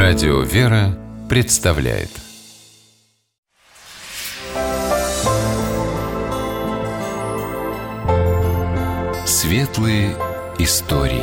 Радио «Вера» представляет Светлые истории.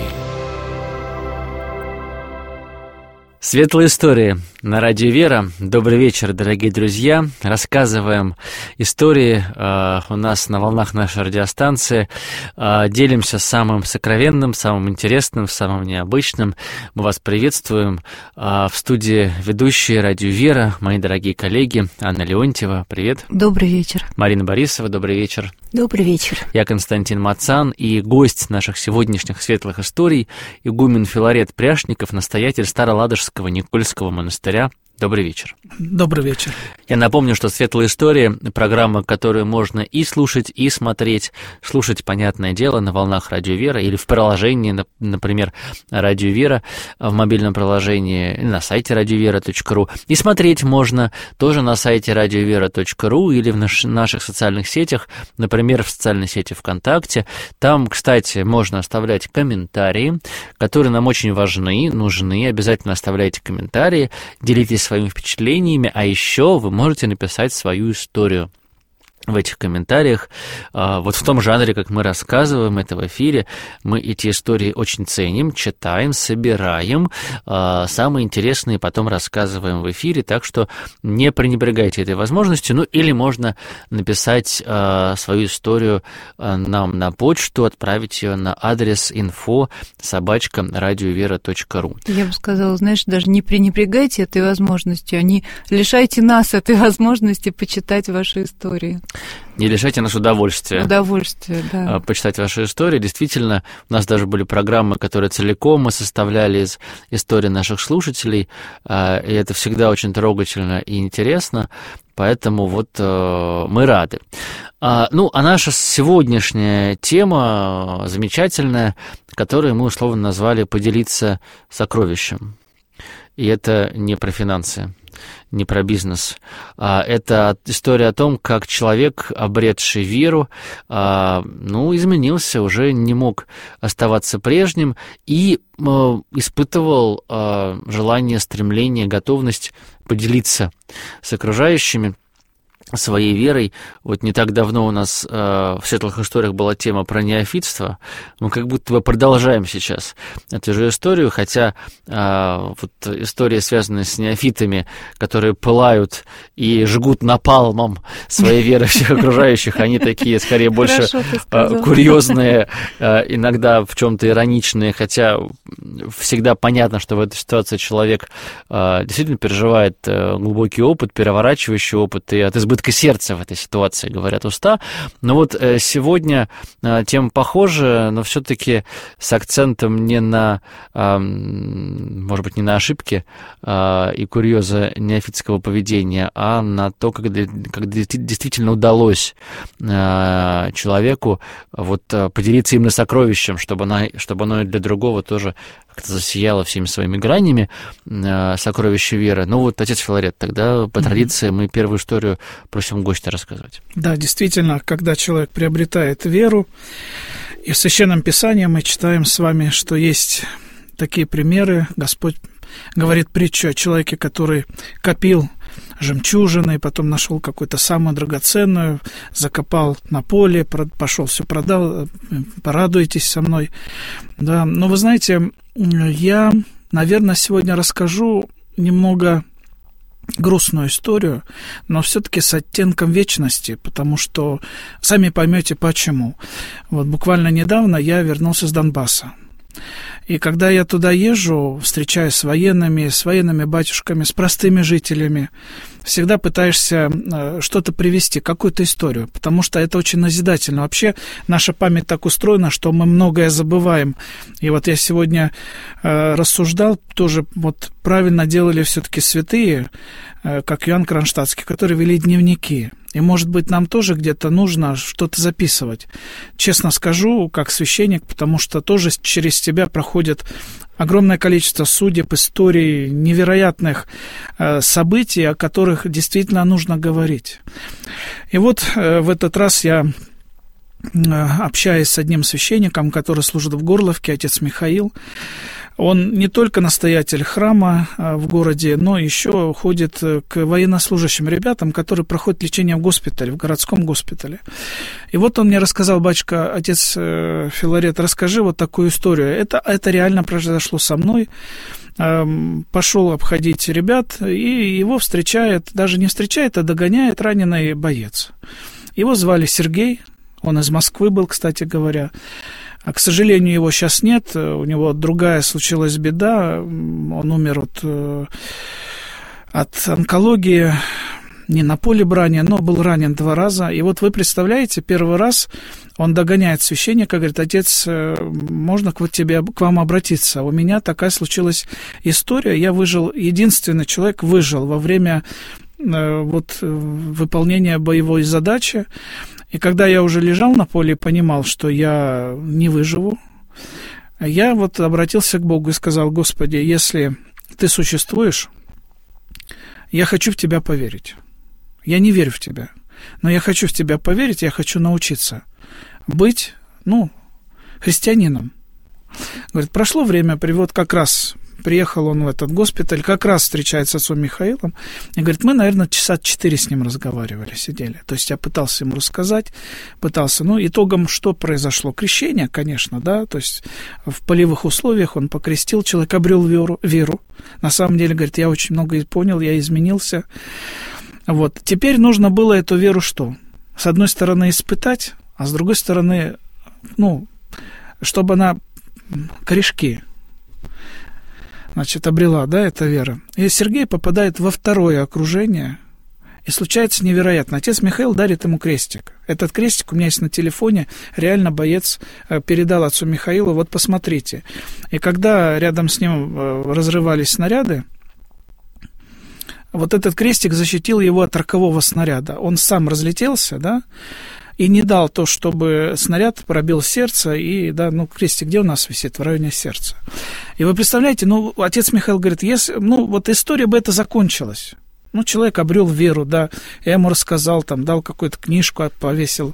Светлые истории на Радио «Вера». Добрый вечер, дорогие друзья. Рассказываем истории у нас на волнах нашей радиостанции. Делимся самым сокровенным, самым интересным, самым необычным. Мы вас приветствуем. В студии ведущие Радио «Вера, мои дорогие коллеги. Анна Леонтьева, привет. Добрый вечер. Марина Борисова, добрый вечер. Добрый вечер. Я Константин Мацан, и гость наших сегодняшних светлых историй — игумен Филарет Пряшников, настоятель Староладожского Никольского монастыря. Добрый вечер. Добрый вечер. Я напомню, что «Светлые истории» — программа, которую можно и слушать, и смотреть. Слушать, понятное дело, на волнах Радио «Вера» или в приложении, например, Радио «Вера», в мобильном приложении, или на сайте radiovera.ru. И смотреть можно тоже на сайте radiovera.ru или в наших социальных сетях, например, в социальной сети ВКонтакте. Там, кстати, можно оставлять комментарии, которые нам очень важны, нужны. Обязательно оставляйте комментарии, делитесь своими впечатлениями, а еще вы можете написать свою историю в этих комментариях. Вот в том жанре, как мы рассказываем это в эфире, мы эти истории очень ценим, читаем, собираем, самые интересные потом рассказываем в эфире, так что не пренебрегайте этой возможностью. Ну, или можно написать свою историю нам на почту, отправить ее на адрес info@radiovera.ru. Я бы сказала, знаешь, даже не пренебрегайте этой возможностью, а не лишайте нас этой возможности почитать ваши истории. Не лишайте нас удовольствия. Удовольствие, да. Почитать ваши истории. Действительно, у нас даже были программы, которые целиком мы составляли из историй наших слушателей, и это всегда очень трогательно и интересно, поэтому вот мы рады. А наша сегодняшняя тема замечательная, которую мы условно назвали «Поделиться сокровищем». И это не про финансы, не про бизнес. Это история о том, как человек, обретший веру, изменился, уже не мог оставаться прежним и испытывал желание, стремление, готовность поделиться с окружающими своей верой. Вот не так давно у нас в «Светлых историях» была тема про неофитство. Мы как будто бы продолжаем сейчас эту же историю, хотя вот истории, связанные с неофитами, которые пылают и жгут напалмом своей веры всех окружающих, они такие, скорее, больше курьезные, иногда в чем-то ироничные, хотя всегда понятно, что в этой ситуации человек действительно переживает глубокий опыт, переворачивающий опыт, и от избытка сердца в этой ситуации, говорят уста. Но вот сегодня тема похожа, но все-таки с акцентом не на, может быть, не на ошибки и курьезы неофитского поведения, а на то, как действительно удалось человеку вот поделиться именно сокровищем, чтобы оно для другого тоже как-то засияло всеми своими гранями, сокровище веры. Ну вот, отец Филарет, тогда по традиции мы первую историю просим гостя рассказать. Да, действительно, когда человек приобретает веру, и в Священном Писании мы читаем с вами, что есть такие примеры. Господь говорит притчу о человеке, который копил жемчужины, потом нашел какую-то самую драгоценную, закопал на поле, пошел, все продал, порадуйтесь со мной. Да, но вы знаете, я, наверное, сегодня расскажу немного грустную историю, но все-таки с оттенком вечности, потому что сами поймете почему. Вот буквально недавно я вернулся с Донбасса. И когда я туда езжу, встречаюсь с военными батюшками, с простыми жителями, всегда пытаешься что-то привести, какую-то историю, потому что это очень назидательно. Вообще наша память так устроена, что мы многое забываем. И вот я сегодня рассуждал, тоже вот правильно делали все-таки святые, как Иоанн Кронштадтский, которые вели дневники. И, может быть, нам тоже где-то нужно что-то записывать. Честно скажу, как священник, потому что тоже через тебя проходит огромное количество судеб, историй, невероятных событий, о которых действительно нужно говорить. И вот в этот раз я, общаясь с одним священником, который служит в Горловке, отец Михаил, Он не только настоятель храма в городе, но еще ходит к военнослужащим ребятам, которые проходят лечение в госпитале, в городском госпитале. И вот он мне рассказал: батюшка, отец Филарет, расскажи вот такую историю. Это реально произошло со мной. Пошел обходить ребят, и его встречает, даже не встречает, а догоняет раненый боец. Его звали Сергей, он из Москвы был, кстати говоря. К сожалению, его сейчас нет, у него другая случилась беда, он умер от онкологии, не на поле брани, но был ранен 2 раза. И вот вы представляете, первый раз он догоняет священника, говорит: отец, можно к вам обратиться? У меня такая случилась история, я выжил, единственный человек выжил во время выполнения боевой задачи. И когда я уже лежал на поле и понимал, что я не выживу, я вот обратился к Богу и сказал: Господи, если Ты существуешь, я хочу в Тебя поверить. Я не верю в Тебя, но я хочу в Тебя поверить, я хочу научиться быть, христианином. Говорит, прошло время, вот как раз приехал он в этот госпиталь, как раз встречается с отцом Михаилом, и говорит, мы, наверное, часа 4 с ним разговаривали, сидели. То есть я пытался ему рассказать, итогом что произошло? Крещение, конечно, да, то есть в полевых условиях он покрестил, человек обрел веру. На самом деле, говорит, я очень много понял, я изменился. Вот. Теперь нужно было эту веру что? С одной стороны испытать, а с другой стороны, чтобы она корешки, обрела, да, эта вера. И Сергей попадает во второе окружение, и случается невероятно. Отец Михаил дарит ему крестик. Этот крестик у меня есть на телефоне, реально боец передал отцу Михаилу, вот посмотрите. И когда рядом с ним разрывались снаряды, вот этот крестик защитил его от рокового снаряда. Он сам разлетелся, да, и не дал то, чтобы снаряд пробил сердце, и, да, крестик где у нас висит? В районе сердца. И вы представляете, отец Михаил говорит, история бы эта закончилась. Человек обрел веру, да, я ему рассказал, дал какую-то книжку, повесил,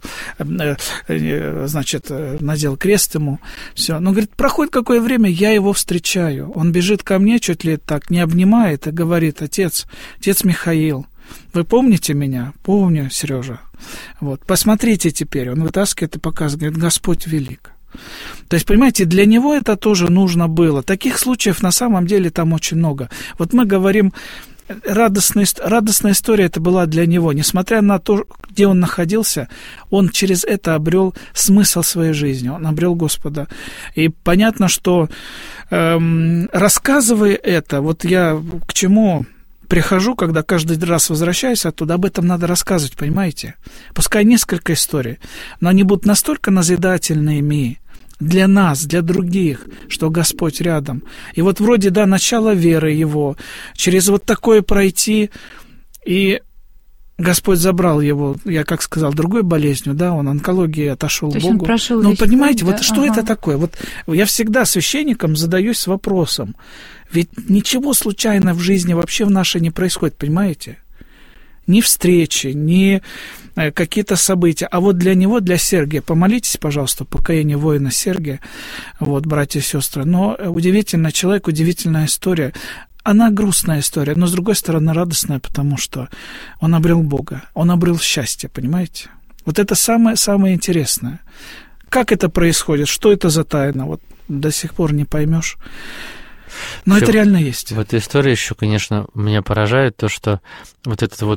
надел крест ему, все. Но, говорит, проходит какое время, я его встречаю, он бежит ко мне, чуть ли так не обнимает и говорит, отец Михаил, вы помните меня? Помню, Сережа. Вот, посмотрите теперь, он вытаскивает и показывает, говорит, Господь велик. То есть, понимаете, для него это тоже нужно было. Таких случаев на самом деле там очень много. Вот мы говорим, радостная история это была для него. Несмотря на то, где он находился, он через это обрел смысл своей жизни, он обрел Господа. И понятно, что рассказывая это, вот я к чему прихожу, когда каждый раз возвращаюсь оттуда, об этом надо рассказывать, понимаете? Пускай несколько историй, но они будут настолько назидательными для нас, для других, что Господь рядом. И вот вроде, да, начало веры его, через вот такое пройти, и Господь забрал его, я как сказал, другой болезнью, да, он онкологией отошел к Богу. Но понимаете, вот что это такое? Вот я всегда священникам задаюсь вопросом, ведь ничего случайно в жизни вообще в нашей не происходит, понимаете? Ни встречи, ни какие-то события. А вот для него, для Сергия, помолитесь, пожалуйста, покаяние воина Сергия, вот, братья и сестры. Но удивительный человек, удивительная история. Она грустная история, но, с другой стороны, радостная, потому что он обрел Бога, он обрел счастье, понимаете? Вот это самое интересное. Как это происходит, что это за тайна, вот до сих пор не поймешь. Но это реально есть. В этой истории еще, конечно, меня поражает то, что вот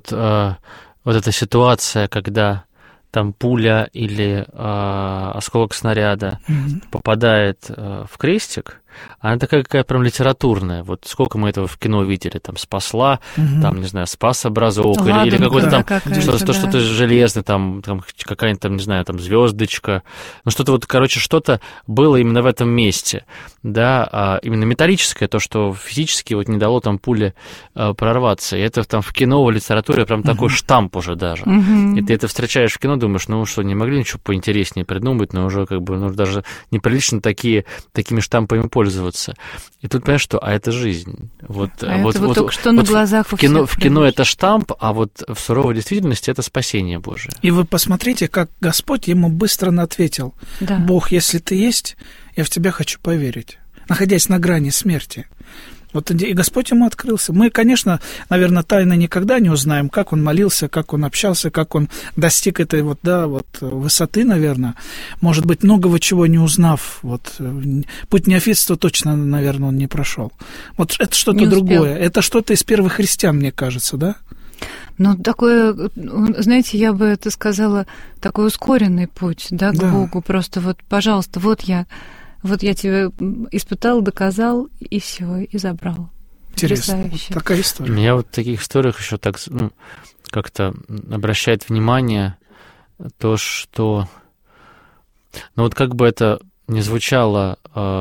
эта ситуация, когда там пуля или осколок снаряда попадает в крестик, она такая какая-то прям литературная. Вот сколько мы этого в кино видели, там спасла, там, не знаю, спас образок, или какой-то там что-то железное, там какая-нибудь там, не знаю, там звездочка. Что-то вот, что-то было именно в этом месте, да, именно металлическое, то, что физически вот не дало там пуле прорваться. И это там в кино, в литературе прям такой штамп уже даже. И ты это встречаешь в кино, думаешь, не могли ничего поинтереснее придумать, но уже даже неприлично такими штампами пользоваться. И тут понимаешь, что это жизнь. Только что на глазах у всех. В кино это штамп, а вот в суровой действительности это спасение Божие. И вы посмотрите, как Господь ему быстро ответил. Да. Бог, если ты есть, я в тебя хочу поверить. находясь на грани смерти. Вот и Господь ему открылся. Мы, конечно, наверное, тайно никогда не узнаем, как он молился, как он общался, как он достиг этой высоты, наверное. Может быть, многого чего не узнав. Путь неофитства точно, наверное, он не прошел. Вот это что-то другое. Это что-то из первых христиан, мне кажется, да? Ну, такое, знаете, я бы это сказала, такой ускоренный путь, да, к Богу. Просто пожалуйста, я тебя испытал, доказал, и все, и забрал. Интересно. Такая история. Меня в таких историях еще так как-то обращает внимание то, что... как бы это ни звучало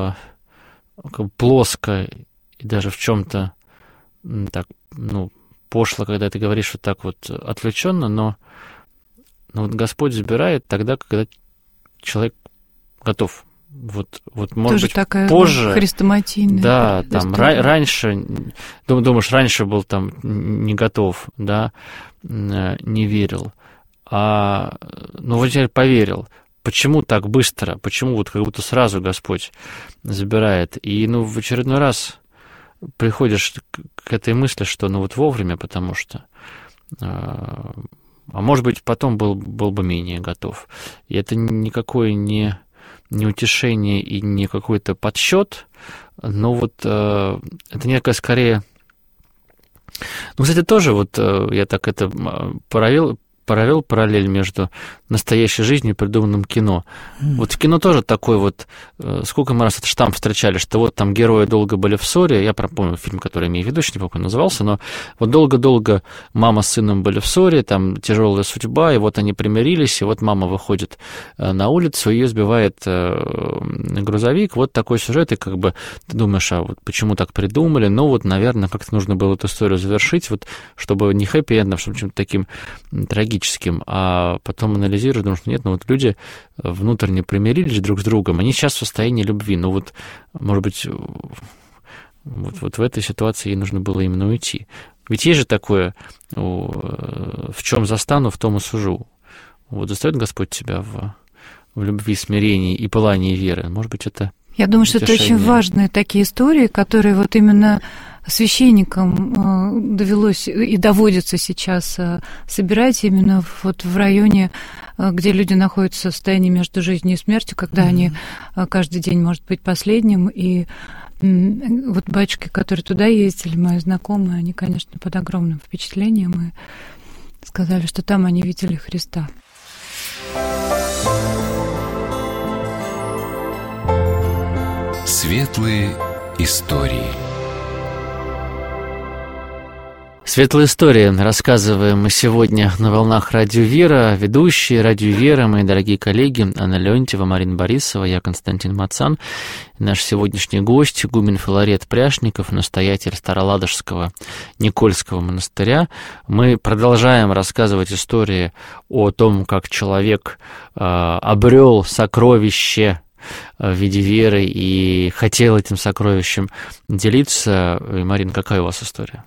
плоско и даже в чем-то так, пошло, когда ты говоришь вот так отвлеченно, но Господь забирает тогда, когда человек готов. Может тоже быть, такая позже... хрестоматийная. Да, там раньше, думаешь, раньше был там не готов, да, не верил. Теперь поверил. Почему так быстро? Почему как будто сразу Господь забирает? И, в очередной раз приходишь к этой мысли, что, вовремя, потому что... А может быть, потом был бы менее готов. И это никакое не утешение и не какой-то подсчет, но это некая скорее... кстати, тоже я так это провел параллель между настоящей жизнью и придуманным кино. В кино тоже такой сколько мы раз этот штамп встречали, что там герои долго были в ссоре, я помню фильм, который имею в виду, не помню, как он назывался, но долго-долго мама с сыном были в ссоре, там тяжелая судьба, и они примирились, и мама выходит на улицу, ее сбивает грузовик, такой сюжет, и как бы ты думаешь, почему так придумали, наверное, как-то нужно было эту историю завершить, чтобы не хэппи-эндом, чтобы чем-то таким трагическим, а потом анализируешь, думаю, что нет, люди внутренне примирились друг с другом, они сейчас в состоянии любви, может быть, в этой ситуации ей нужно было именно уйти. Ведь есть же такое, в чем застану, в том и сужу. Застает Господь тебя в любви, смирении и пылании веры. Может быть, это Я думаю, что это очень важные такие истории, которые именно священникам довелось и доводится сейчас собирать именно в районе, где люди находятся в состоянии между жизнью и смертью, когда они каждый день может быть последним. И батюшки, которые туда ездили, мои знакомые, они, конечно, под огромным впечатлением и сказали, что там они видели Христа. Светлые истории. Светлые истории рассказываем мы сегодня на волнах Радио Вера. Ведущие Радио Вера, мои дорогие коллеги, Анна Леонтьева, Марина Борисова, я Константин Мацан. Наш сегодняшний гость, игумен Филарет Пряшников, настоятель Староладожского Никольского монастыря. Мы продолжаем рассказывать истории о том, как человек обрел сокровище в виде веры и хотел этим сокровищем делиться. И, Марина, какая у вас история?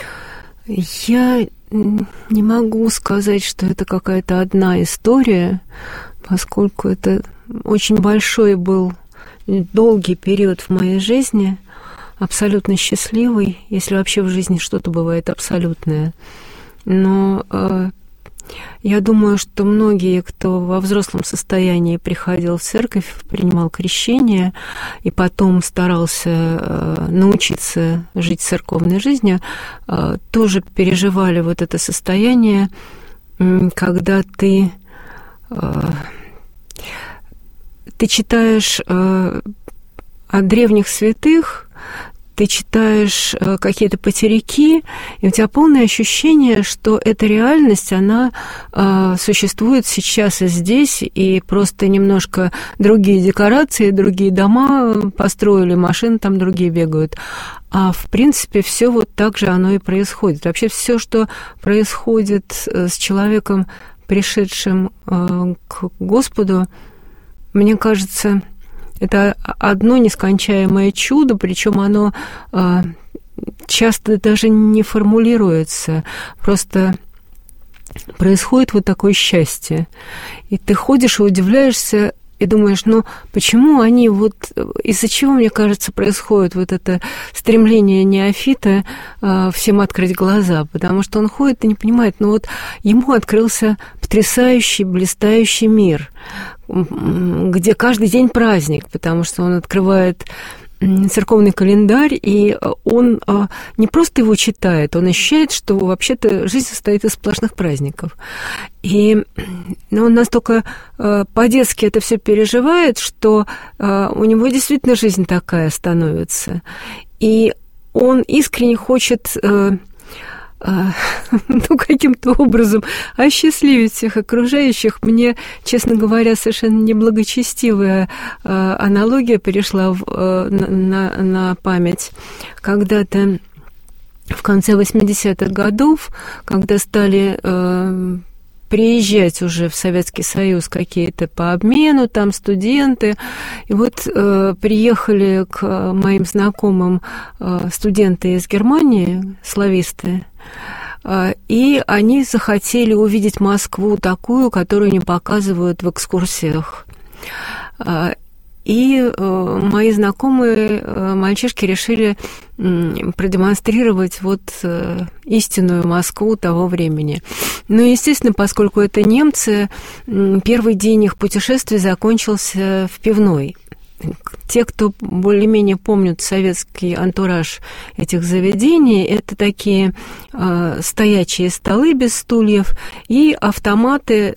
Я не могу сказать, что это какая-то одна история, поскольку это очень большой был долгий период в моей жизни, абсолютно счастливый, если вообще в жизни что-то бывает абсолютное. Но я думаю, что многие, кто во взрослом состоянии приходил в церковь, принимал крещение и потом старался научиться жить церковной жизнью, тоже переживали это состояние, когда ты читаешь о древних святых, ты читаешь какие-то потеряки, и у тебя полное ощущение, что эта реальность, она существует сейчас и здесь, и просто немножко другие декорации, другие дома построили, машины там другие бегают. А в принципе все так же оно и происходит. Вообще все, что происходит с человеком, пришедшим к Господу, мне кажется, это одно нескончаемое чудо, причем оно часто даже не формулируется. Просто происходит такое счастье. И ты ходишь и удивляешься, и думаешь, ну, почему они вот, из-за чего, мне кажется, происходит вот это стремление неофита всем открыть глаза, потому что он ходит и не понимает, ну вот ему открылся потрясающий, блистающий мир, где каждый день праздник, потому что он открывает церковный календарь, и он не просто его читает, он ощущает, что вообще-то жизнь состоит из сплошных праздников. И он настолько по-детски это все переживает, что у него действительно жизнь такая становится. И он искренне хочет каким-то образом осчастливить всех окружающих. Мне, честно говоря, совершенно неблагочестивая аналогия пришла на память. Когда-то в конце 80-х годов, когда стали приезжать уже в Советский Союз какие-то по обмену, там студенты. И вот приехали к моим знакомым студенты из Германии, слависты, и они захотели увидеть Москву такую, которую не показывают в экскурсиях. И мои знакомые мальчишки решили продемонстрировать вот истинную Москву того времени. Ну, естественно, поскольку это немцы, первый день их путешествия закончился в пивной. Те, кто более-менее помнят советский антураж этих заведений, это такие стоячие столы без стульев и автоматы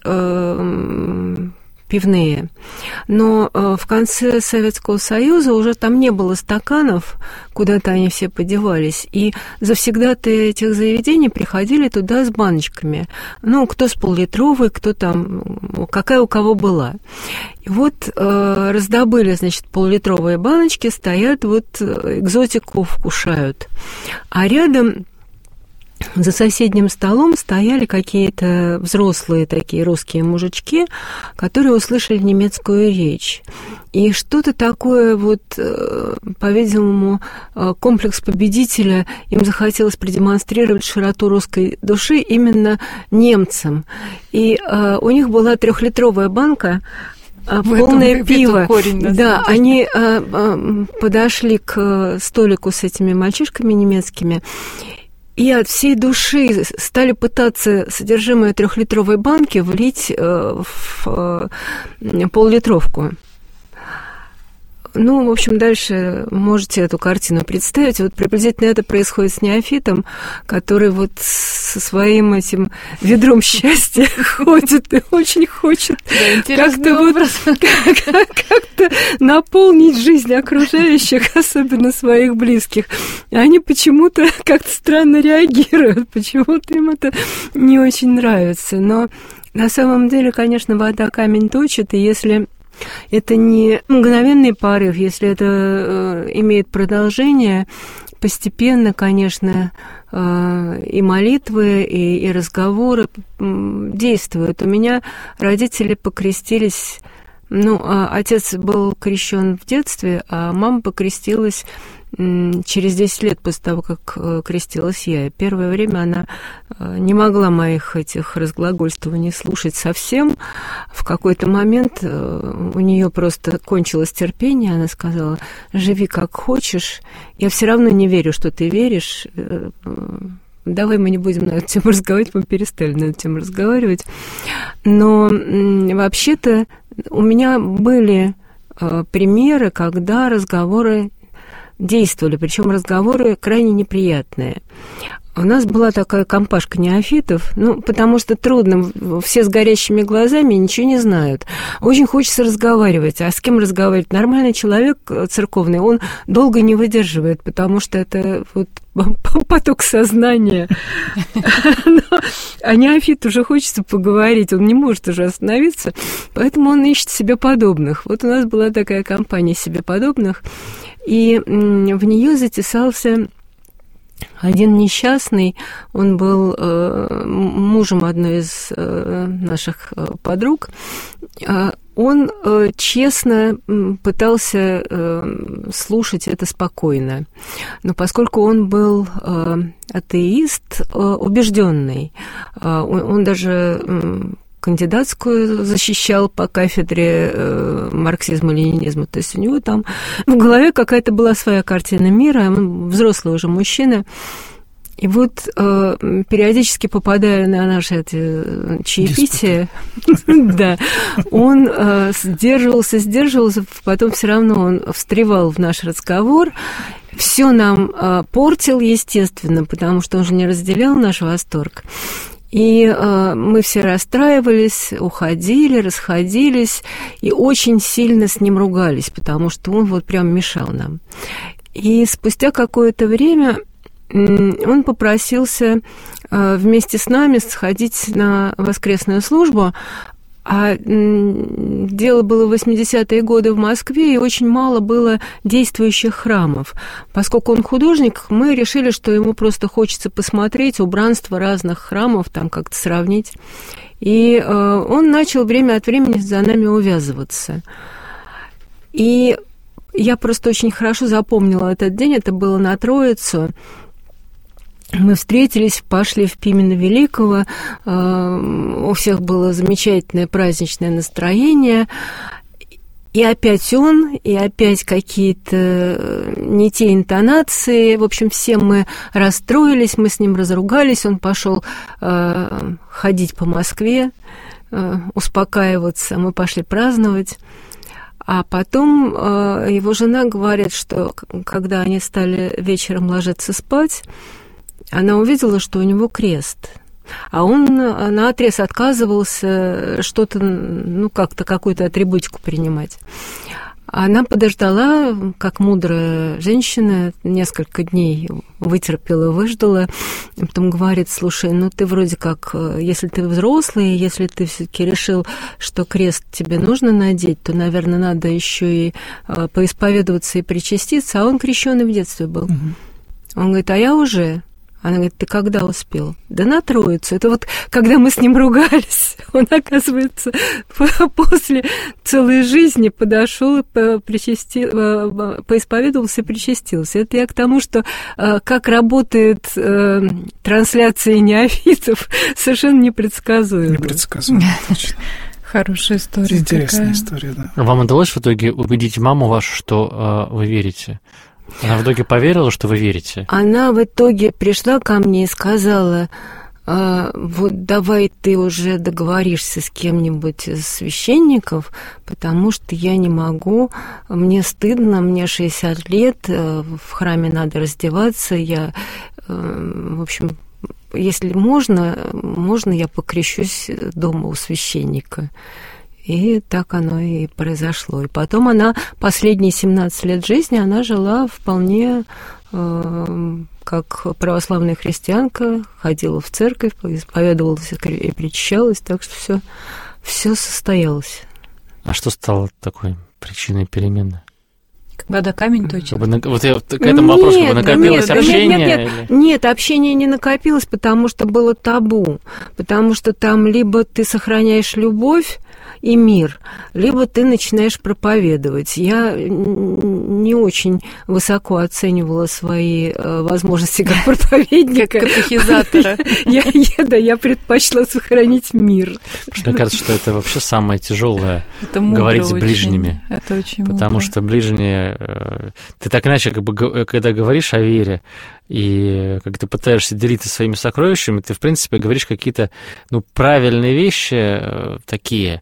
пивные. Но в конце Советского Союза уже там не было стаканов, куда-то они все подевались, и завсегдатые этих заведений приходили туда с баночками. Ну, кто с пол-литровой, кто там, какая у кого была. И вот раздобыли, значит, пол-литровые баночки, стоят, вот экзотику вкушают. А рядом за соседним столом стояли какие-то взрослые такие русские мужички, которые услышали немецкую речь. И что-то такое, вот, по-видимому, комплекс победителя, им захотелось продемонстрировать широту русской души именно немцам. И у них была 3-литровая банка, полное пиво. Да, они подошли к столику с этими мальчишками немецкими, и от всей души стали пытаться содержимое 3-литровой банки влить в пол-литровку. Ну, в общем, дальше можете эту картину представить. Вот приблизительно это происходит с неофитом, который вот со своим этим ведром счастья ходит и очень хочет как-то наполнить жизнь окружающих, особенно своих близких. Они почему-то как-то странно реагируют, почему-то им это не очень нравится. Но на самом деле, конечно, вода камень точит, и если это не мгновенный порыв, если это имеет продолжение, постепенно, конечно, и молитвы, и разговоры действуют. У меня родители покрестились, ну, отец был крещен в детстве, а мама покрестилась через 10 лет после того, как крестилась я. И первое время она не могла моих этих разглагольствований слушать совсем. В какой-то момент у нее просто кончилось терпение. Она сказала: живи как хочешь, я все равно не верю, что ты веришь. Давай мы не будем на эту тему разговаривать, мы перестали на эту тему разговаривать. Но вообще-то у меня были примеры, когда разговоры действовали, причем разговоры крайне неприятные. У нас была такая компашка неофитов, ну, потому что трудно, все с горящими глазами, ничего не знают. Очень хочется разговаривать. А с кем разговаривать? Нормальный человек церковный, он долго не выдерживает, потому что это вот поток сознания. А неофит уже хочется поговорить, он не может уже остановиться, поэтому он ищет себе подобных. Вот у нас была такая компания себе подобных, и в нее затесался один несчастный, он был мужем одной из наших подруг. Он честно пытался слушать это спокойно, но поскольку он был атеист убежденный, он даже кандидатскую защищал по кафедре марксизма и ленинизма. То есть у него там в голове какая-то была своя картина мира, он взрослый уже мужчина. И вот периодически попадая на наши эти чаепития, да, он сдерживался, потом все равно он встревал в наш разговор, все нам портил, естественно, потому что он же не разделял наш восторг. И мы все расстраивались, уходили, расходились, и очень сильно с ним ругались, потому что он вот прям мешал нам. И спустя какое-то время он попросился вместе с нами сходить на воскресную службу, а дело было в 80-е годы в Москве, и очень мало было действующих храмов. Поскольку он художник, мы решили, что ему просто хочется посмотреть убранство разных храмов, там как-то сравнить. И он начал время от времени за нами увязываться. И я просто очень хорошо запомнила этот день, это было на Троицу. Мы встретились, пошли в Пимена Великого, у всех было замечательное праздничное настроение, и опять он, и опять какие-то не те интонации, в общем, все мы расстроились, мы с ним разругались, он пошел ходить по Москве, успокаиваться, мы пошли праздновать. А потом его жена говорит, что когда они стали вечером ложиться спать, она увидела, что у него крест. А он наотрез отказывался что-то, ну, как-то какую-то атрибутику принимать. Она подождала, как мудрая женщина, несколько дней вытерпела, выждала. Потом говорит: слушай, ну ты вроде как, если ты взрослый, если ты все-таки решил, что крест тебе нужно надеть, то, наверное, надо еще и поисповедоваться и причаститься. А он крещеный в детстве был. Он говорит: а я уже. Она говорит: ты когда успел? Да на Троицу. Это вот когда мы с ним ругались, он, оказывается, после целой жизни подошел, поисповедовался и причастился. Это я к тому, что как работает трансляция неофитов, совершенно непредсказуемо. Непредсказуемо, точно. Хорошая история. Интересная история, да. Вам удалось в итоге убедить маму вашу, что вы верите? Она в итоге поверила, что вы верите? Она в итоге пришла ко мне и сказала: вот давай ты уже договоришься с кем-нибудь из священников, потому что я не могу, мне стыдно, мне 60 лет, в храме надо раздеваться, я, в общем, если можно я покрещусь дома у священника. И так оно и произошло. И потом она последние 17 лет жизни она жила вполне как православная христианка, ходила в церковь, исповедовалась и причащалась, так что все состоялось. А что стало такой причиной перемены? Вода камень точит. Вот я к этому вопросу, накопилось общение? Нет, общение не накопилось, потому что было табу. Потому что там либо ты сохраняешь любовь и мир, либо ты начинаешь проповедовать. Я не очень высоко оценивала свои возможности как проповедника. Как катехизатора. Я предпочла сохранить мир. Мне кажется, что это вообще самое тяжелое — говорить с ближними. Это очень мудро. Потому что ближние... Ты так иначе, когда говоришь о вере, и как ты пытаешься делиться своими сокровищами, ты, в принципе, говоришь какие-то правильные вещи такие,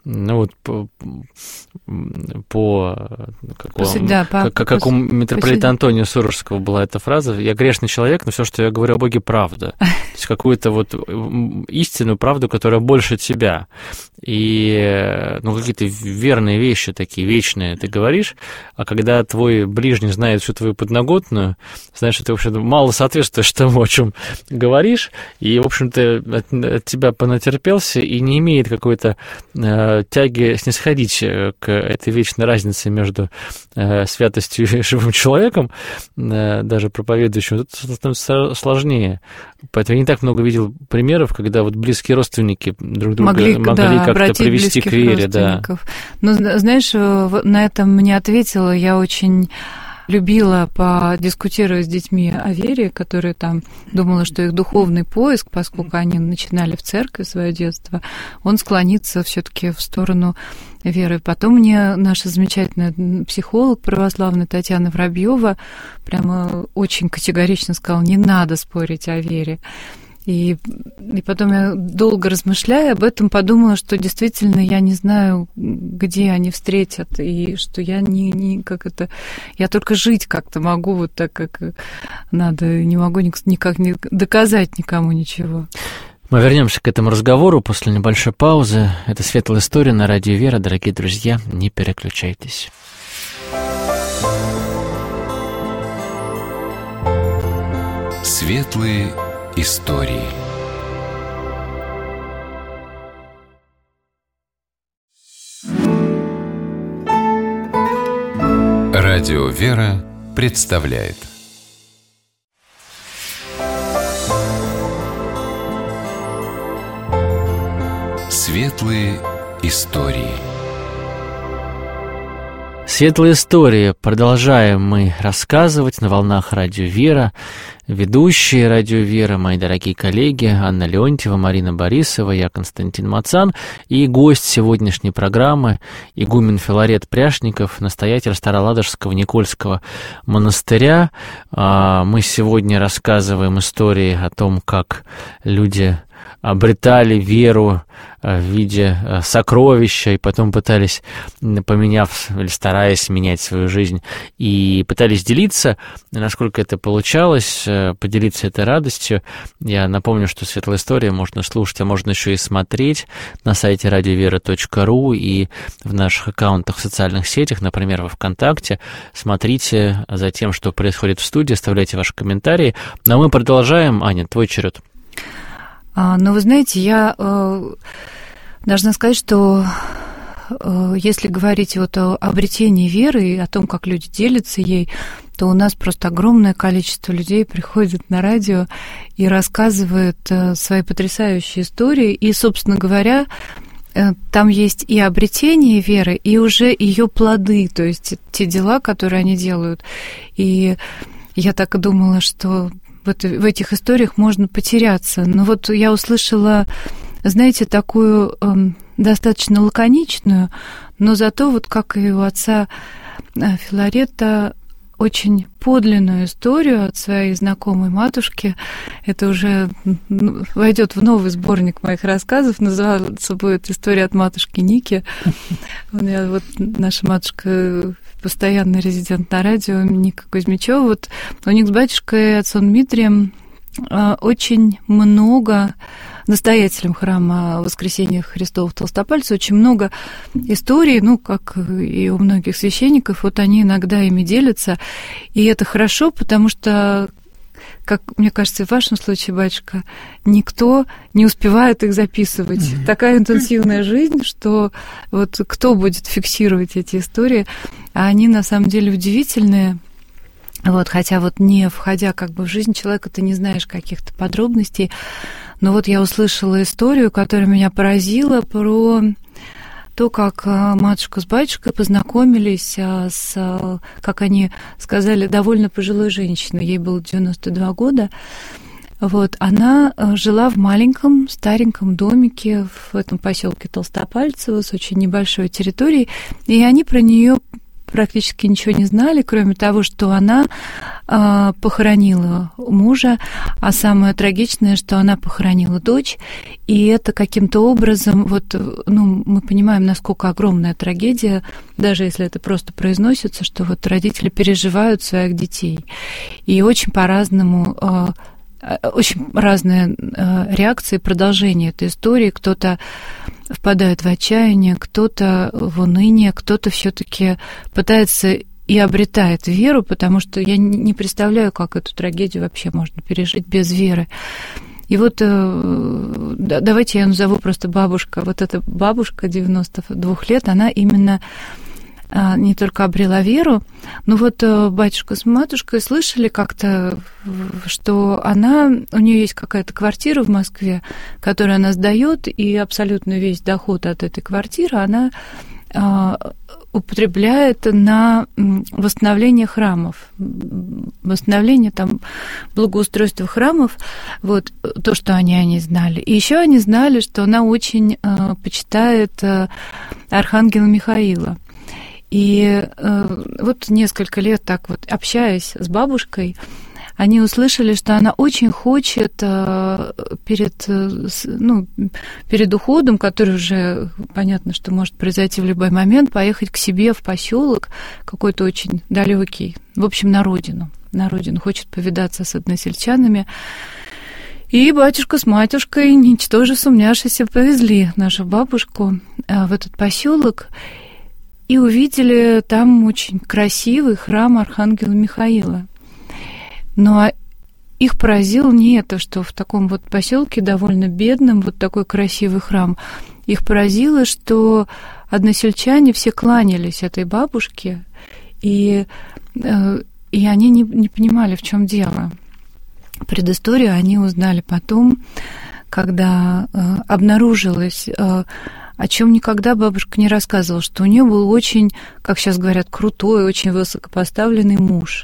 как у митрополита Антония Сурожского была эта фраза: «Я грешный человек, но все, что я говорю о Боге, правда». То есть какую-то вот истинную правду, которая больше тебя. И какие-то верные вещи такие, вечные ты говоришь, а когда твой ближний знает всю твою подноготную, знаешь, что ты, в общем-то, мало соответствуешь тому, о чем говоришь, и, в общем-то, от тебя понатерпелся и не имеет какой-то тяги снисходить к этой вечной разнице между святостью и живым человеком, даже проповедующим, это становится сложнее. Поэтому я не так много видел примеров, когда вот близкие родственники друг друга могли как-то привести к вере. Да. Но, знаешь, на это мне ответила, я очень любила подискутировать с детьми о вере, которые там думала, что их духовный поиск, поскольку они начинали в церкви свое детство, он склонится все-таки в сторону веры. Потом мне наша замечательная психолог православная Татьяна Воробьева прямо очень категорично сказала: не надо спорить о вере. И потом я, долго размышляя об этом, подумала, что действительно я не знаю, где они встретят, и что я я только жить как-то могу вот так, как надо, не могу никак не доказать никому ничего. Мы вернемся к этому разговору после небольшой паузы. Это «Светлая история» на радио «Вера». Дорогие друзья, не переключайтесь. Светлые истории. Радио «Вера» представляет Светлые истории. Светлые истории. Продолжаем мы рассказывать на волнах радио «Вера». Ведущие радио «Вера», мои дорогие коллеги, Анна Леонтьева, Марина Борисова, я Константин Мацан, и гость сегодняшней программы игумен Филарет Пряшников, настоятель Староладожского Никольского монастыря. Мы сегодня рассказываем истории о том, как люди обретали веру в виде сокровища и потом пытались, поменяв или стараясь менять свою жизнь, и пытались делиться, насколько это получалось, поделиться этой радостью. Я напомню, что «Светлая история» можно слушать, а можно еще и смотреть на сайте radiovera.ru и в наших аккаунтах в социальных сетях, например, во ВКонтакте. Смотрите за тем, что происходит в студии, оставляйте ваши комментарии. Но мы продолжаем. Аня, твой черед. Но вы знаете, я должна сказать, что если говорить вот о обретении веры и о том, как люди делятся ей, то у нас просто огромное количество людей приходит на радио и рассказывает свои потрясающие истории. И, собственно говоря, там есть и обретение веры, и уже ее плоды, то есть те дела, которые они делают. И я так и думала, что в этих историях можно потеряться. Но вот я услышала, знаете, такую достаточно лаконичную, но зато вот как и у отца Филарета очень подлинную историю от своей знакомой матушки. Это уже войдет в новый сборник моих рассказов. Называться будет «История от матушки Ники». Наша матушка постоянный резидент на радио, Ника Кузьмичева. Вот у них с батюшкой отцом Дмитрием очень много, настоятелем храма Воскресения Христова в Толстопальце, очень много историй, как и у многих священников, вот они иногда ими делятся, и это хорошо, потому что, как мне кажется, в вашем случае, батюшка, никто не успевает их записывать. Такая интенсивная жизнь, что вот кто будет фиксировать эти истории, а они на самом деле удивительные. Вот, хотя вот не входя как бы в жизнь человека, ты не знаешь каких-то подробностей. Но вот я услышала историю, которая меня поразила, про то, как матушка с батюшкой познакомились с, как они сказали, довольно пожилой женщиной. Ей было 92 года. Вот, она жила в маленьком, стареньком домике в этом поселке Толстопальцево с очень небольшой территорией, и они про нее практически ничего не знали, кроме того, что она похоронила мужа, а самое трагичное, что она похоронила дочь, и это каким-то образом, мы понимаем, насколько огромная трагедия, даже если это просто произносится, что вот родители переживают своих детей, и очень по-разному, очень разные реакции, продолжение этой истории. Кто-то впадает в отчаяние, кто-то в уныние, кто-то все-таки пытается и обретает веру, потому что я не представляю, как эту трагедию вообще можно пережить без веры. И вот давайте я назову просто бабушка. Вот эта бабушка 92 лет, она именно не только обрела веру, но вот батюшка с матушкой слышали как-то, что у нее есть какая-то квартира в Москве, которую она сдает, и абсолютно весь доход от этой квартиры она употребляет на восстановление храмов, восстановление там благоустройства храмов, вот то, что они знали. И еще они знали, что она очень почитает архангела Михаила. И вот несколько лет так вот, общаясь с бабушкой, они услышали, что она очень хочет перед уходом, который уже понятно, что может произойти в любой момент, поехать к себе в поселок какой-то очень далекий, в общем, на родину. Хочет повидаться с односельчанами. И батюшка с матушкой, ничтоже сумняшися, повезли нашу бабушку в этот поселок и увидели там очень красивый храм архангела Михаила. Но их поразило не это, что в таком вот поселке довольно бедном вот такой красивый храм. Их поразило, что односельчане все кланялись этой бабушке, и они не понимали, в чем дело. Предысторию они узнали потом, когда обнаружилось, о чем никогда бабушка не рассказывала, что у нее был очень, как сейчас говорят, крутой, очень высокопоставленный муж.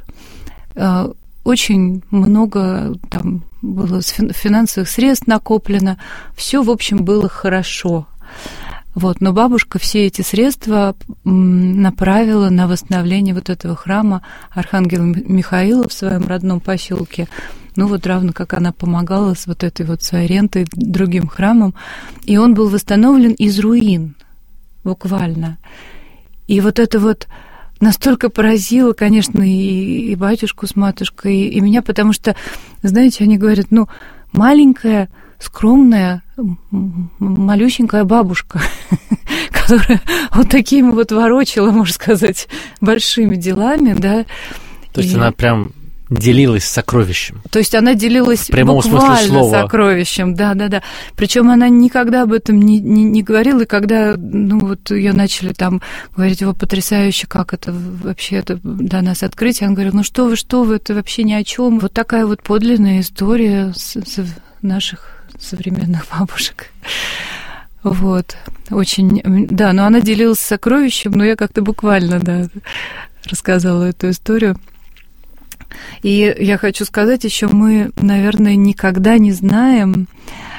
Очень много там было финансовых средств накоплено, все, в общем, было хорошо. Вот, но бабушка все эти средства направила на восстановление вот этого храма архангела Михаила в своем родном поселке. Ну вот равно как она помогала с вот этой вот своей рентой другим храмам. И он был восстановлен из руин, буквально. И вот это вот настолько поразило, конечно, и батюшку с матушкой, и меня, потому что, знаете, они говорят, маленькая, скромная, малюсенькая бабушка, которая вот такими вот ворочала, можно сказать, большими делами, да. То есть она прям делилась сокровищем. То есть она делилась буквально сокровищем, да. Причем она никогда об этом не говорила, и когда, ее начали там говорить, его потрясающе, как это вообще это до нас открытие, он говорил, что вы, это вообще ни о чем. Вот такая вот подлинная история наших современных бабушек. Вот. Очень, да, но она делилась сокровищем, но я как-то буквально, да, рассказала эту историю. И я хочу сказать еще, мы, наверное, никогда не знаем,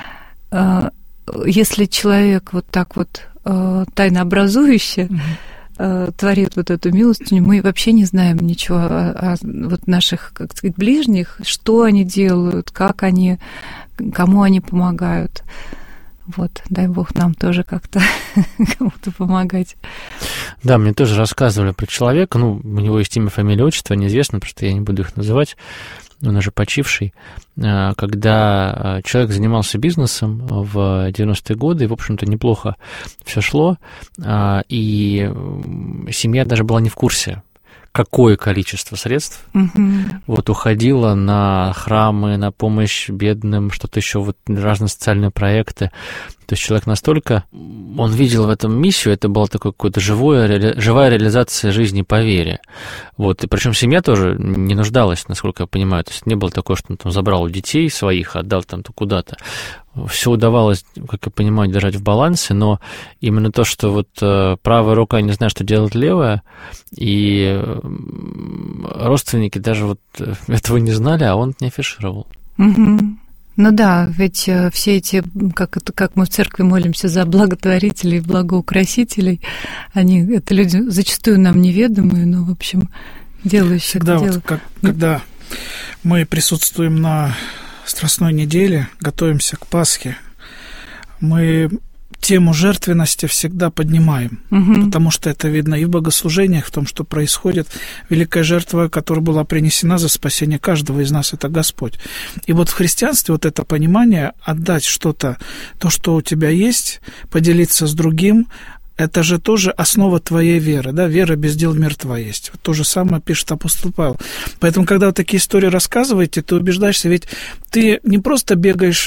если человек вот так вот тайнообразующе творит вот эту милостыню, мы вообще не знаем ничего о вот наших, как сказать, ближних, что они делают, как они, кому они помогают. Вот, дай бог нам тоже как-то кому-то помогать. Да, мне тоже рассказывали про человека, у него есть имя, фамилия, отчество, неизвестно, просто я не буду их называть, он уже почивший, когда человек занимался бизнесом в 90-е годы, и, в общем-то, неплохо все шло, и семья даже была не в курсе, какое количество средств вот уходило на храмы, на помощь бедным, что-то еще, вот разные социальные проекты. То есть человек настолько, он видел в этом миссию, это была такая какая-то живая реализация жизни по вере. Вот, и причем семья тоже не нуждалась, насколько я понимаю, то есть не было такого, что он там забрал у детей своих, отдал там куда-то. Все удавалось, как я понимаю, держать в балансе, но именно то, что вот правая рука не знает, что делает левая, и родственники даже вот этого не знали, а он не афишировал. Ну да, ведь все эти, как мы в церкви молимся за благотворителей, благоукрасителей, это люди зачастую нам неведомые, но, в общем, делающие всегда это дело. Вот когда мы присутствуем на Страстной неделе, готовимся к Пасхе, мы тему жертвенности всегда поднимаем, потому что это видно и в богослужениях, в том, что происходит. Великая жертва, которая была принесена за спасение каждого из нас, это Господь. И вот в христианстве вот это понимание, отдать что-то, то, что у тебя есть, поделиться с другим, это же тоже основа твоей веры, да, вера без дел мертва есть. Вот то же самое пишет апостол Павел. Поэтому, когда вы такие истории рассказываете, ты убеждаешься, ведь ты не просто бегаешь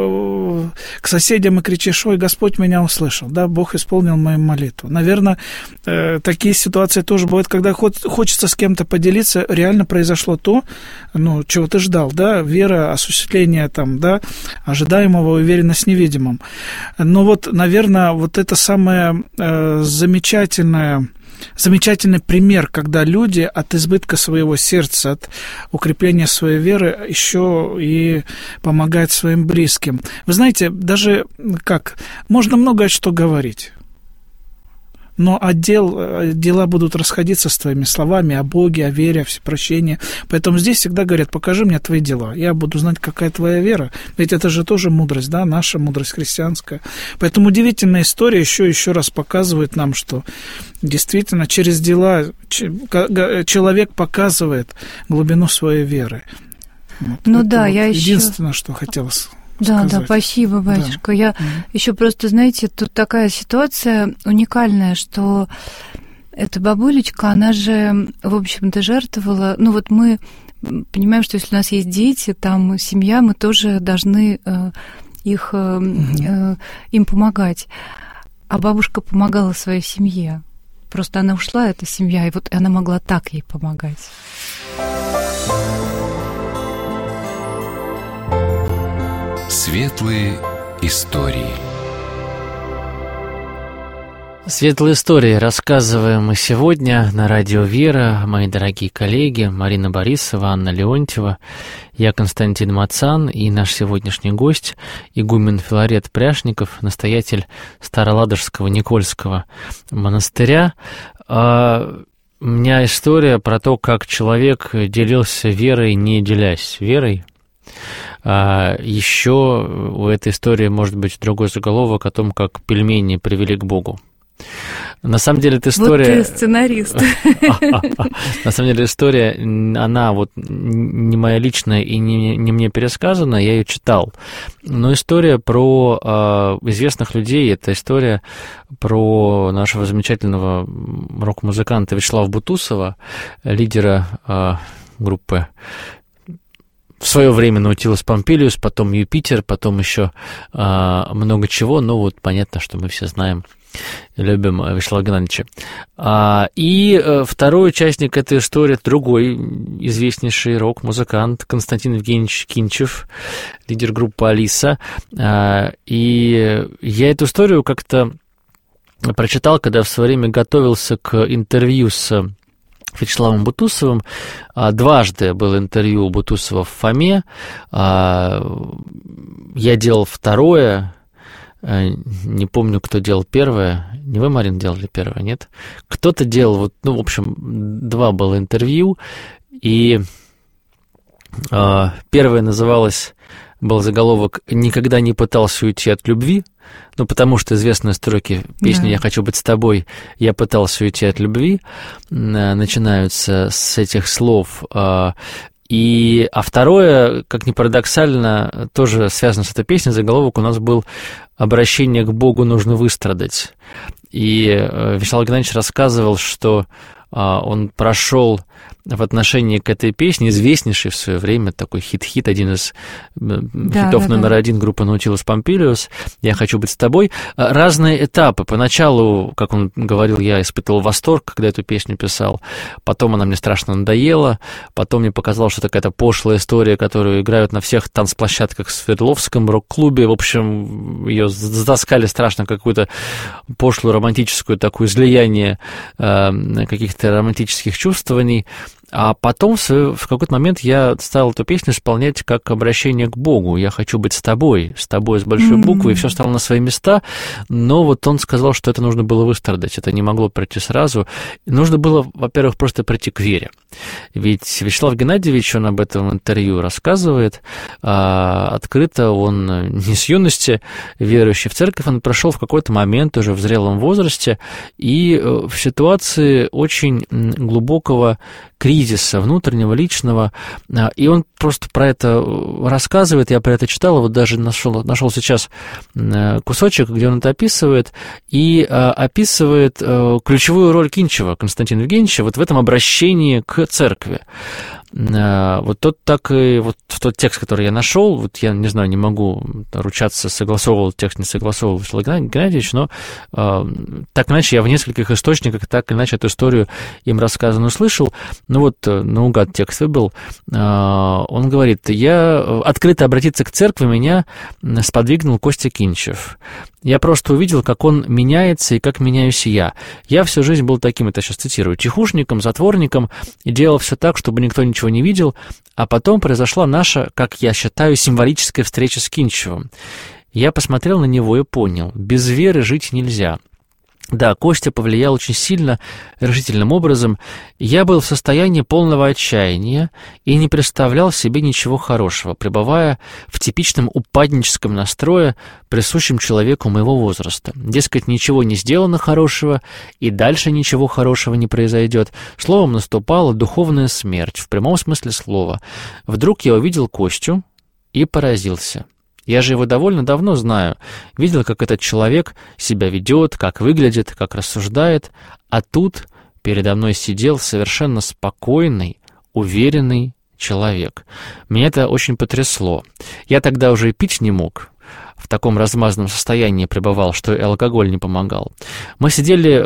к соседям и кричишь: «Ой, Господь меня услышал», да, Бог исполнил мою молитву. Наверное, такие ситуации тоже бывают, когда хочется с кем-то поделиться, реально произошло то, чего ты ждал, да, вера, осуществление там, да, ожидаемого, уверенность в невидимом. Но вот, наверное, вот это самое замечательный пример, когда люди от избытка своего сердца, от укрепления своей веры еще и помогают своим близким. Вы знаете, даже можно много что говорить, но дела будут расходиться с твоими словами о Боге, о вере, о всепрощении. Поэтому здесь всегда говорят: покажи мне твои дела, я буду знать, какая твоя вера. Ведь это же тоже мудрость, да, наша мудрость христианская. Поэтому удивительная история еще раз показывает нам, что действительно через дела человек показывает глубину своей веры. Единственное, что хотела сказать. Да, спасибо, батюшка. Я еще просто, знаете, тут такая ситуация уникальная, что эта бабулечка, она же, в общем-то, жертвовала. Мы понимаем, что если у нас есть дети, там семья, мы тоже должны им помогать. А бабушка помогала своей семье. Просто она ушла, эта семья, и вот она могла так ей помогать. Светлые истории. Светлые истории рассказываем мы сегодня на радио «Вера». Мои дорогие коллеги Марина Борисова, Анна Леонтьева, я Константин Мацан и наш сегодняшний гость игумен Филарет Пряшников, настоятель Староладожского Никольского монастыря. У меня история про то, как человек делился верой, не делясь верой. Еще у этой истории может быть другой заголовок о том, как пельмени привели к Богу. На самом деле, эта история... Вот ты сценарист. На самом деле, история, она не моя личная и не мне пересказана, я ее читал. Но история про известных людей, это история про нашего замечательного рок-музыканта Вячеслава Бутусова, лидера группы в свое время Наутилус Помпилиус, потом Юпитер, потом еще много чего, но понятно, что мы все знаем и любим Вячеслава Геннадьевича. И второй участник этой истории, другой известнейший рок-музыкант Константин Евгеньевич Кинчев, лидер группы «Алиса». И я эту историю как-то прочитал, когда в свое время готовился к интервью с Вячеславом Бутусовым. Дважды было интервью у Бутусова в Фоме. Я делал второе. Не помню, кто делал первое. Не вы, Марин, делали первое, нет? Кто-то делал, в общем, два было интервью. И первое был заголовок «Никогда не пытался уйти от любви». Потому что известные строки песни «Я хочу быть с тобой», «Я пытался уйти от любви» начинаются с этих слов. А второе, как ни парадоксально, тоже связано с этой песней, заголовок у нас был «Обращение к Богу нужно выстрадать». И Вячеслав Геннадьевич рассказывал, что он прошел в отношении к этой песне, известнейший в свое время, такой хит, один из хитов номер один группы Наутилус Помпилиус, «Я хочу быть с тобой», разные этапы. Поначалу, как он говорил, я испытывал восторг, когда эту песню писал, потом она мне страшно надоела, потом мне показалось, что такая-то пошлая история, которую играют на всех танцплощадках в Свердловском рок-клубе, в общем, ее затаскали страшно, какую-то пошлую романтическую такое излияние каких-то романтических чувствований. А потом в какой-то момент я стал эту песню исполнять как обращение к Богу. «Я хочу быть с тобой с большой буквы», и все стало на свои места. Но он сказал, что это нужно было выстрадать, это не могло пройти сразу. Нужно было, во-первых, просто прийти к вере. Ведь Вячеслав Геннадьевич, он об этом в интервью рассказывает открыто, он не с юности верующий в церковь, он пришел в какой-то момент уже в зрелом возрасте и в ситуации очень глубокого кризиса внутреннего, личного, и он просто про это рассказывает, я про это читал, даже нашел сейчас кусочек, где он это описывает, и описывает ключевую роль Кинчева, Константина Евгеньевича, в этом обращении к церкви. Вот тот так и вот в тот текст, который я нашел, вот я не знаю, не могу ручаться, согласовывал текст, не согласовывал Вячеслав Геннадьевич, но так иначе я в нескольких источниках так или иначе эту историю им рассказанную слышал. Ну вот наугад текст выбрал. Он говорит: я открыто обратиться к церкви меня сподвигнул Костя Кинчев. Я просто увидел, как он меняется и как меняюсь я. Я всю жизнь был таким, это я сейчас цитирую, тихушником, затворником, и делал все так, чтобы никто ничего не видел, а потом произошла наша, как я считаю, символическая встреча с Кинчевым. Я посмотрел на него и понял, без веры жить нельзя. Да, Костя повлиял очень сильно, решительным образом. Я был в состоянии полного отчаяния и не представлял себе ничего хорошего, пребывая в типичном упадническом настрое, присущем человеку моего возраста. Дескать, ничего не сделано хорошего, и дальше ничего хорошего не произойдет. Словом, наступала духовная смерть, в прямом смысле слова. Вдруг я увидел Костю и поразился. Я же его довольно давно знаю, видел, как этот человек себя ведет, как выглядит, как рассуждает, а тут передо мной сидел совершенно спокойный, уверенный человек. Меня это очень потрясло. Я тогда уже и пить не мог, в таком размазанном состоянии пребывал, что и алкоголь не помогал. Мы сидели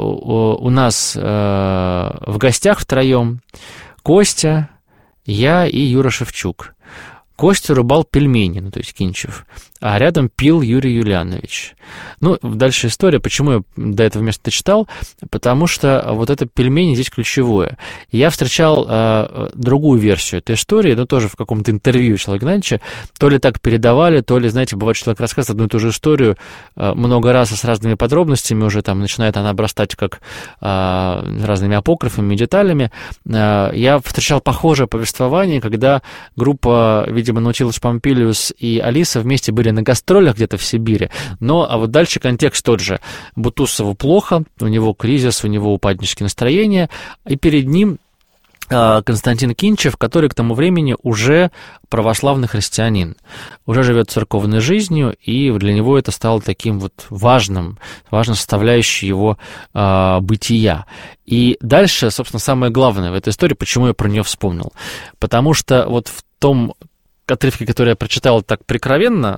у нас в гостях втроем, Костя, я и Юра Шевчук. Костя рубал пельмени, то есть Кинчев, а рядом пил Юрий Юлианович. Дальше история, почему я до этого места читал, потому что вот это пельмени здесь ключевое. Я встречал другую версию этой истории, тоже в каком-то интервью Вячеслава Геннадьевича, то ли так передавали, то ли, знаете, бывает, человек рассказывает одну и ту же историю много раз с разными подробностями, уже там начинает она обрастать как разными апокрифами, деталями. Я встречал похожее повествование, когда группа, видимо, Наутилус Помпилиус и Алиса вместе были на гастролях где-то в Сибири, а вот дальше контекст тот же. Бутусову плохо, у него кризис, у него упаднические настроения, и перед ним Константин Кинчев, который к тому времени уже православный христианин, уже живет церковной жизнью, и для него это стало таким вот важной составляющей его бытия. И дальше, собственно, самое главное в этой истории, почему я про нее вспомнил. Потому что вот в том отрывке, который я прочитал, так прикровенно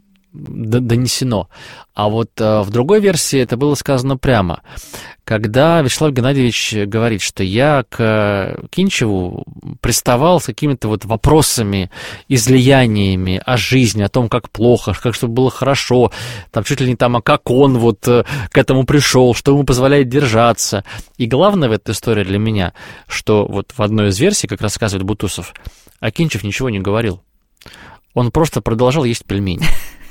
донесено, а вот в другой версии это было сказано прямо. Когда Вячеслав Геннадьевич говорит, что я к Кинчеву приставал с какими-то вот вопросами, излияниями о жизни, о том, как плохо, как чтобы было хорошо, там чуть ли не там, а как он вот к этому пришел, что ему позволяет держаться. И главное в этой истории для меня, что вот в одной из версий, как рассказывает Бутусов, а Кинчев ничего не говорил. Он просто продолжал есть пельмени.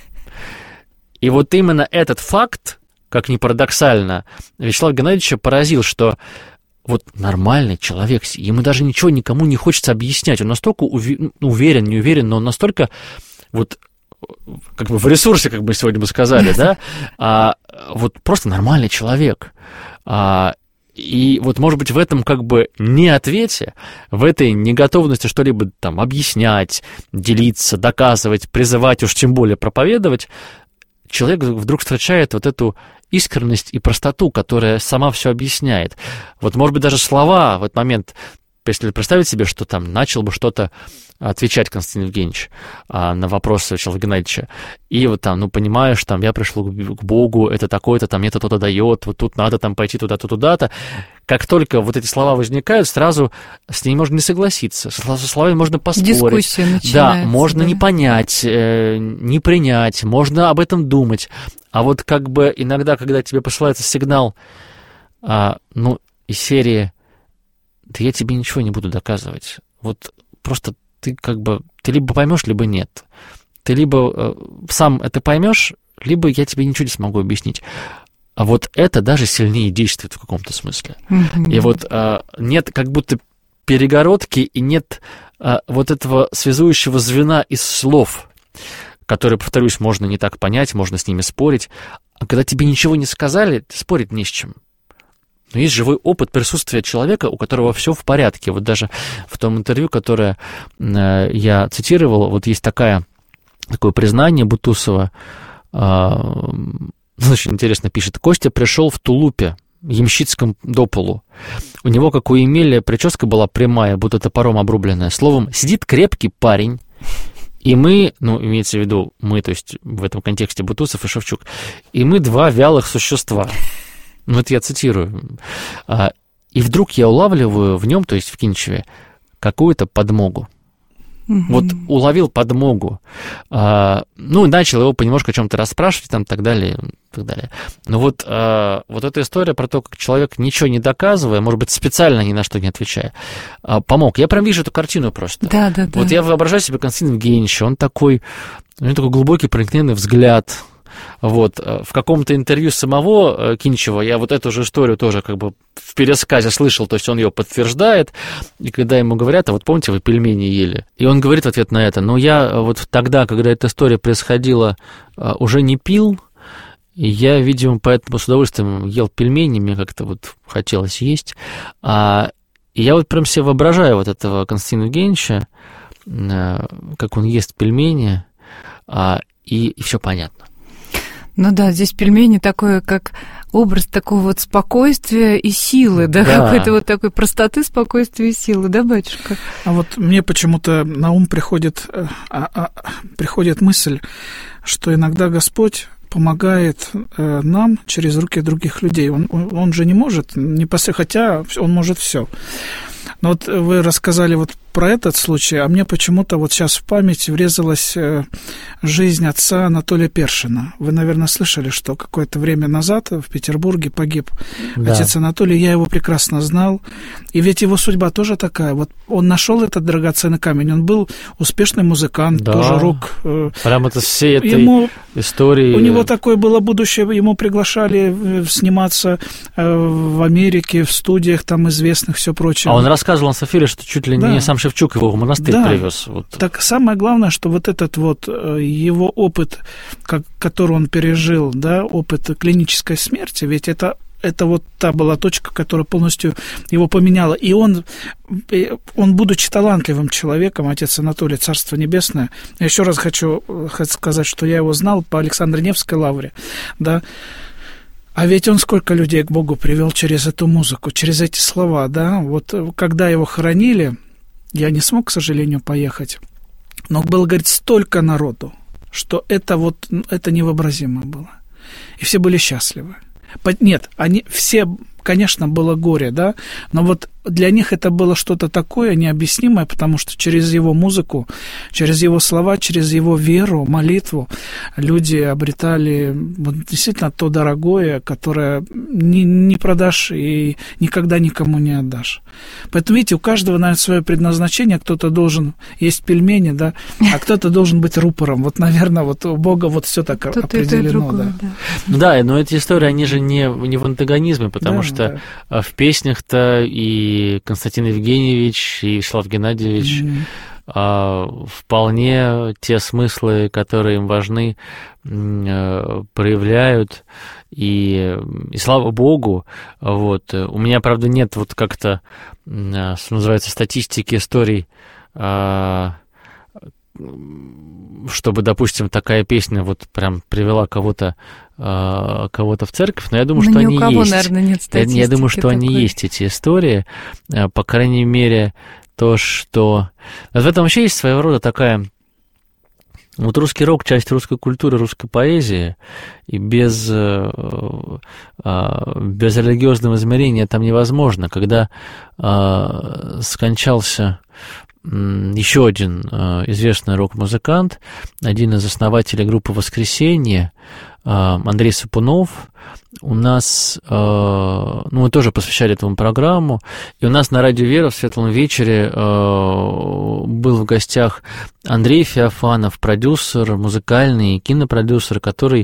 И вот именно этот факт, как ни парадоксально, Вячеслава Геннадьевича поразил, что вот нормальный человек, ему даже ничего никому не хочется объяснять. Он настолько уверен, не уверен, но он настолько вот как бы в ресурсе, как бы сегодня бы сказали, да, вот просто нормальный человек. И вот, может быть, в этом как бы неответе, в этой неготовности что-либо там объяснять, делиться, доказывать, призывать, уж тем более проповедовать, человек вдруг встречает вот эту искренность и простоту, которая сама все объясняет. Вот, может быть, даже слова в этот момент, если представить себе, что там начал бы что-то отвечать Константин Евгеньевич на вопросы Вячеслава Геннадьевича, и вот там, понимаешь, там, я пришел к Богу, это такое-то, там, это то-то дает, вот тут надо там пойти туда-то, туда-то. Как только вот эти слова возникают, сразу с ней можно не согласиться, со словами можно поспорить. Дискуссия начинается. Да, можно не понять, не принять, можно об этом думать. А вот как бы иногда, когда тебе посылается сигнал, из серии «да я тебе ничего не буду доказывать», вот просто ты либо поймешь, либо нет. Ты либо сам это поймешь, либо я тебе ничего не смогу объяснить. А вот это даже сильнее действует в каком-то смысле. И вот нет как будто перегородки, и нет вот этого связующего звена из слов, которые, повторюсь, можно не так понять, можно с ними спорить. А когда тебе ничего не сказали, спорить не с чем. Но есть живой опыт присутствия человека, у которого все в порядке. Вот даже в том интервью, которое я цитировал, вот есть такое признание Бутусова. Очень интересно пишет. Костя пришел в тулупе ямщицком до полу. У него, как у Емеля, прическа была прямая, будто топором обрубленная. Словом, сидит крепкий парень, и мы, имеется в виду мы, то есть в этом контексте Бутусов и Шевчук, и мы два вялых существа. Это я цитирую. И вдруг я улавливаю в нем, то есть в Кинчеве, какую-то подмогу. Вот уловил подмогу. Начал его понемножку о чем-то расспрашивать, там, так далее, так далее. Но вот эта история про то, как человек, ничего не доказывая, может быть, специально ни на что не отвечая, помог. Я прям вижу эту картину просто. Да. Вот я воображаю себе Константина Евгеньевича, у него такой глубокий, проникновенный взгляд. Вот, в каком-то интервью самого Кинчева я вот эту же историю тоже как бы в пересказе слышал, то есть он ее подтверждает, и когда ему говорят, а вот помните, вы пельмени ели? И он говорит в ответ на это, я вот тогда, когда эта история происходила, уже не пил, и я, видимо, поэтому с удовольствием ел пельмени, мне как-то вот хотелось есть, и я вот прям себе воображаю вот этого Константина Евгеньевича, как он ест пельмени, и все понятно. Здесь пельмени такое, как образ такого вот спокойствия и силы, да, какой-то вот такой простоты, спокойствия и силы, да, батюшка? А вот мне почему-то на ум приходит мысль, что иногда Господь помогает нам через руки других людей. Он же не может, хотя он может все. Но вот вы рассказали вот про этот случай, а мне почему-то вот сейчас в память врезалась жизнь отца Анатолия Першина. Вы, наверное, слышали, что какое-то время назад в Петербурге погиб отец Анатолий, я его прекрасно знал. И ведь его судьба тоже такая. Вот он нашел этот драгоценный камень, он был успешный музыкант, тоже рок. Прямо это всей этой истории. У него такое было будущее, ему приглашали сниматься в Америке, в студиях там известных, все прочее. А он рассказывал на Софире, что чуть ли не сам Шевчук его в монастырь привез. Вот. Так самое главное, что вот этот вот его опыт, который он пережил, опыт клинической смерти, ведь это вот та была точка, которая полностью его поменяла. И он, будучи талантливым человеком, отец Анатолий, Царство Небесное, я еще раз хочу сказать, что я его знал по Александро-Невской лавре, А ведь он сколько людей к Богу привел через эту музыку, через эти слова, Вот когда его хоронили, я не смог, к сожалению, поехать, но было, говорит, столько народу, что это невообразимо было. И все были счастливы. Нет, они все, конечно, было горе, но вот для них это было что-то такое необъяснимое, потому что через его музыку, через его слова, через его веру, молитву люди обретали действительно то дорогое, которое не продашь и никогда никому не отдашь. Поэтому, видите, у каждого, наверное, свое предназначение. Кто-то должен есть пельмени, а кто-то должен быть рупором. Вот, наверное, вот у Бога вот все так определено. Но эти истории, они же не в антагонизме, потому что в песнях-то и Константин Евгеньевич, и Вячеслав Геннадьевич вполне те смыслы, которые им важны, проявляют, и слава Богу, вот. У меня, правда, нет вот как-то, что называется, статистики историй, чтобы, допустим, такая песня вот прям привела кого-то в церковь, но я думаю, что они есть. Наверное, нет статистики. Я думаю, что они есть, эти истории. По крайней мере, то, что... В этом вообще есть своего рода такая... Вот русский рок — часть русской культуры, русской поэзии, и без религиозного измерения там невозможно. Когда скончался еще один известный рок-музыкант, один из основателей группы «Воскресенье», Андрей Сапунов, у нас, мы тоже посвящали этому программу, и у нас на Радио Вера в Светлом вечере был в гостях Андрей Феофанов, продюсер, музыкальный кинопродюсер, который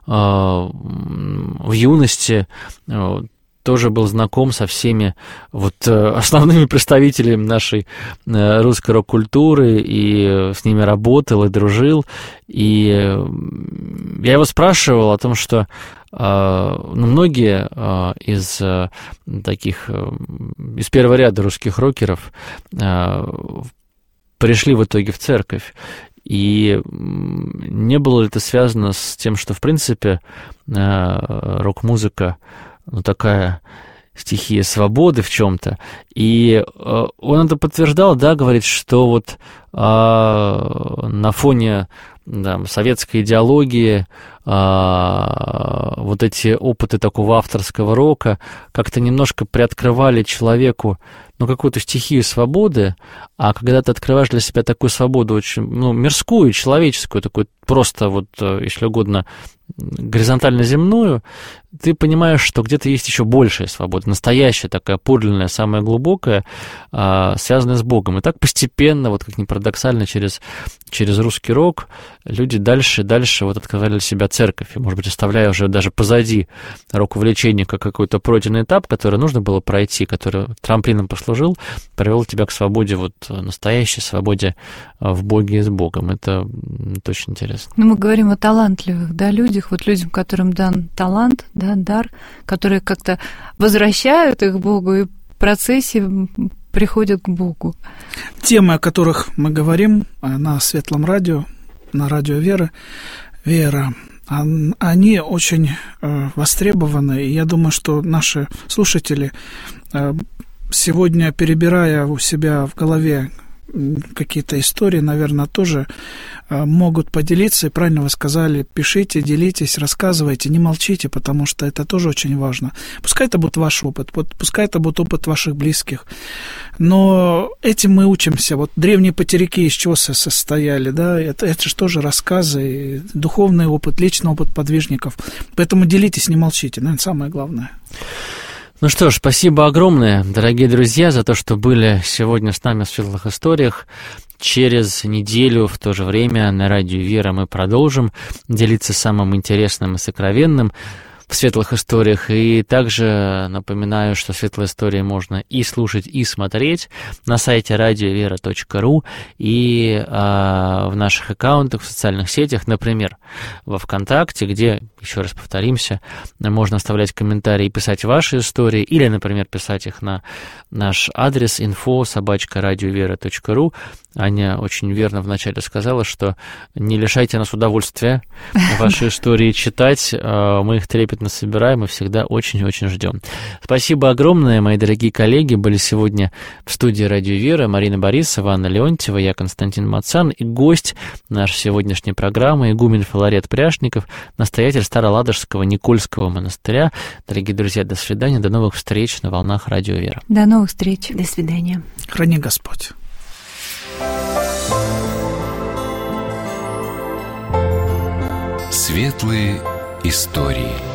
в юности тоже был знаком со всеми вот основными представителями нашей русской рок-культуры, и с ними работал и дружил. И я его спрашивал о том, что многие из таких, из первого ряда русских рокеров пришли в итоге в церковь. И не было ли это связано с тем, что, в принципе, рок-музыка такая стихия свободы в чем-то. И он это подтверждал, да, говорит, что вот на фоне советской идеологии вот эти опыты такого авторского рока как-то немножко приоткрывали человеку какую-то стихию свободы, а когда ты открываешь для себя такую свободу очень, мирскую, человеческую, такую просто вот, если угодно, горизонтально-земную, ты понимаешь, что где-то есть еще большая свобода, настоящая такая, подлинная, самая глубокая, связанная с Богом. И так постепенно, вот как ни парадоксально, через русский рок люди дальше вот открывали для себя церковь, и, может быть, оставляя уже даже позади рок-увлечение как какой-то пройденный этап, который нужно было пройти, который трамплином послужил, привел тебя к свободе, вот настоящей свободе в Боге и с Богом. Это очень интересно. Мы говорим о талантливых, людях, вот людям, которым дан талант, дар, которые как-то возвращают их к Богу и в процессе приходят к Богу. Темы, о которых мы говорим на Светлом радио, на радио Вера, они очень востребованы, и я думаю, что наши слушатели сегодня, перебирая у себя в голове какие-то истории, наверное, тоже могут поделиться, и правильно вы сказали, пишите, делитесь, рассказывайте, не молчите, потому что это тоже очень важно. Пускай это будет ваш опыт, пускай это будет опыт ваших близких, но этим мы учимся. Вот древние потеряки из чего состояли, да, это же тоже рассказы, духовный опыт, личный опыт подвижников, поэтому делитесь, не молчите, наверное, самое главное. Ну что ж, спасибо огромное, дорогие друзья, за то, что были сегодня с нами в «Светлых историях». Через неделю в то же время на радио «Вера» мы продолжим делиться самым интересным и сокровенным в «Светлых историях». И также напоминаю, что «Светлые истории» можно и слушать, и смотреть на сайте радиовера.ру и в наших аккаунтах в социальных сетях, например, во ВКонтакте, где, еще раз повторимся, можно оставлять комментарии и писать ваши истории, или, например, писать их на наш адрес info@radiovera.ru. Аня очень верно вначале сказала, что не лишайте нас удовольствия ваши истории читать. Мы их трепетно собираем и всегда очень-очень ждем. Спасибо огромное, мои дорогие коллеги. Были сегодня в студии «Радио Вера» Марина Борисова, Анна Леонтьева, я Константин Мацан и гость нашей сегодняшней программы игумен Филарет Пряшников, настоятель Староладожского Никольского монастыря. Дорогие друзья, до свидания, до новых встреч на волнах «Радио Вера». До новых встреч. До свидания. Храни Господь. Светлые истории.